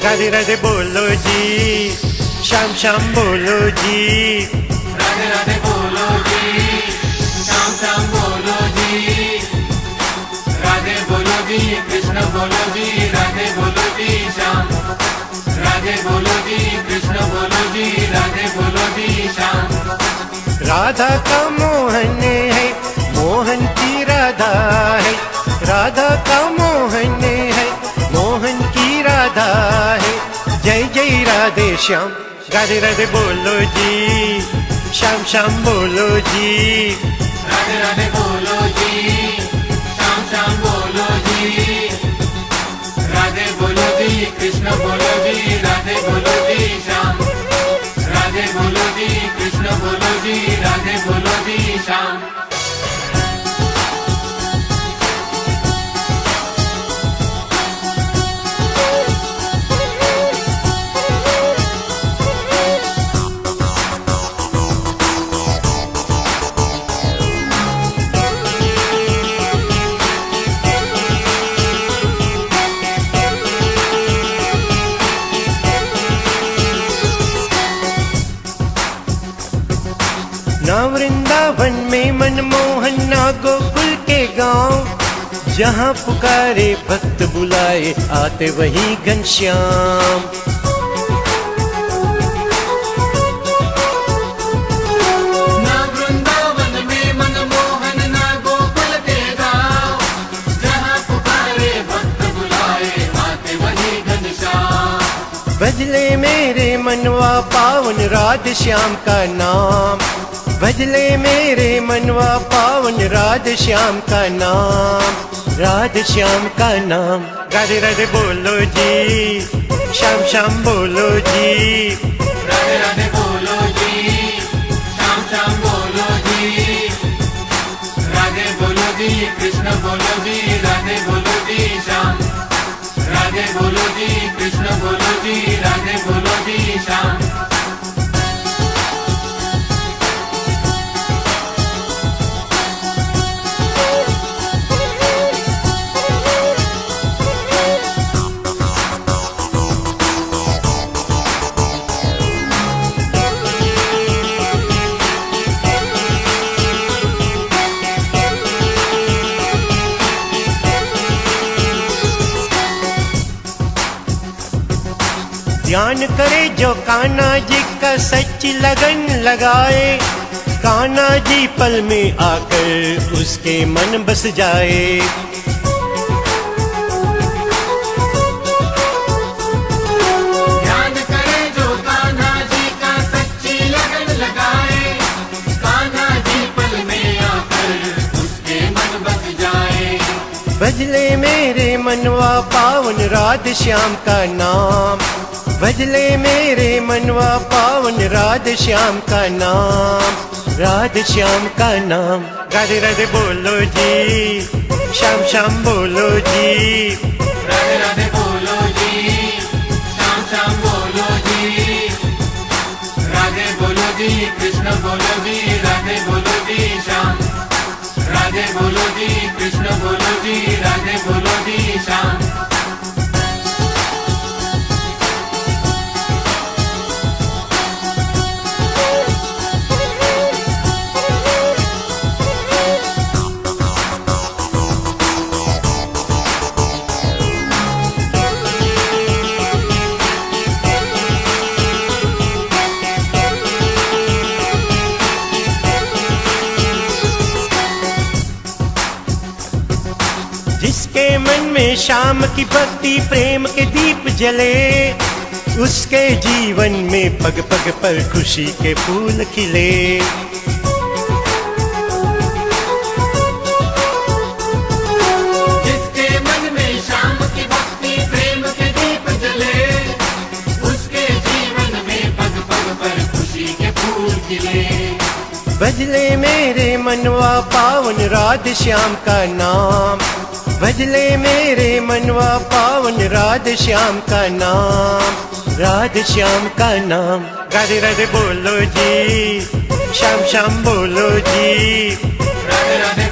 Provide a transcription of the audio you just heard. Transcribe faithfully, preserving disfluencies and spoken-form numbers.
राधे राधे बोलो जी, श्याम श्याम बोलो जी, राधे राधे बोलो जी, श्याम श्याम बोलो जी, राधे बोलो जी, कृष्ण बोलो जी, राधे बोलो जी, श्याम, राधे बोलो जी, कृष्ण बोलो जी, राधे बोलो जी, श्याम। राधा का मोहन है, मोहन की राधा है, राधा का मोहन है, मोहन की राधा है। जय जय राधे श्याम, राधे राधे बोलो जी, श्याम श्याम बोलो जी, राधे राधे बोलो जी, श्याम श्याम बोलो जी, राधे बोलो जी, कृष्ण बोलो जी, राधे बोलो जी, श्याम, राधे बोलो जी, कृष्ण बोलो जी, राधे बोलो जी, श्याम। ना वृंदावन में मनमोहन, ना गोकुल के गांव, जहाँ पुकारे भक्त बुलाए आते वही घनश्याम। ना वृंदावन में मनमोहन, ना गोकुल के गांव, जहाँ पुकारे भक्त बुलाए आते वही घनश्याम। भजले मेरे मनवा पावन राधे श्याम का नाम, भजले मेरे मनवा पावन राधे श्याम का नाम, राधे श्याम का नाम। राधे राधे बोलो जी, श्याम श्याम बोलो जी, राधे राधे बोलो जी, श्याम श्याम बोलो जी, राधे बोलो जी, कृष्ण बोलो जी, राधे बोलो जी, श्याम, राधे बोलो जी, कृष्ण बोलो जी, राधे बोलो जी, श्याम। ध्यान करे जो कान्हा जी का सच्ची लगन लगाए, कान्हा जी पल में आकर उसके मन बस जाए। ध्यान करे जो कान्हा जी का सच्ची लगन लगाए, कान्हा जी पल में आकर उसके मन बस जाए। भजले मेरे मनवा पावन राधे श्याम का नाम, भजले मेरे मनवा पावन राधे श्याम का नाम, राधे श्याम का नाम। राधे राधे बोलो जी, श्याम श्याम बोलो जी, राधे राधे बोलो जी, श्याम श्याम बोलो जी, राधे बोलो जी, कृष्ण बोलो जी, राधे बोलो जी, श्याम, राधे बोलो जी, कृष्ण बोलो जी, राधे बोलो जी, श्याम। जिसके मन में श्याम की भक्ति प्रेम के दीप जले, उसके जीवन में पग पग पर खुशी के फूल खिले। जिसके मन में श्याम की भक्ति प्रेम के दीप जले, उसके जीवन में पग पग पर खुशी के फूल खिले। भजले मेरे मनवा पावन राधे श्याम का नाम, भजले मेरे मनवा पावन राधे श्याम का नाम, राधे श्याम का नाम। राधे राधे बोलो जी, श्याम श्याम बोलो जी, राधे राधे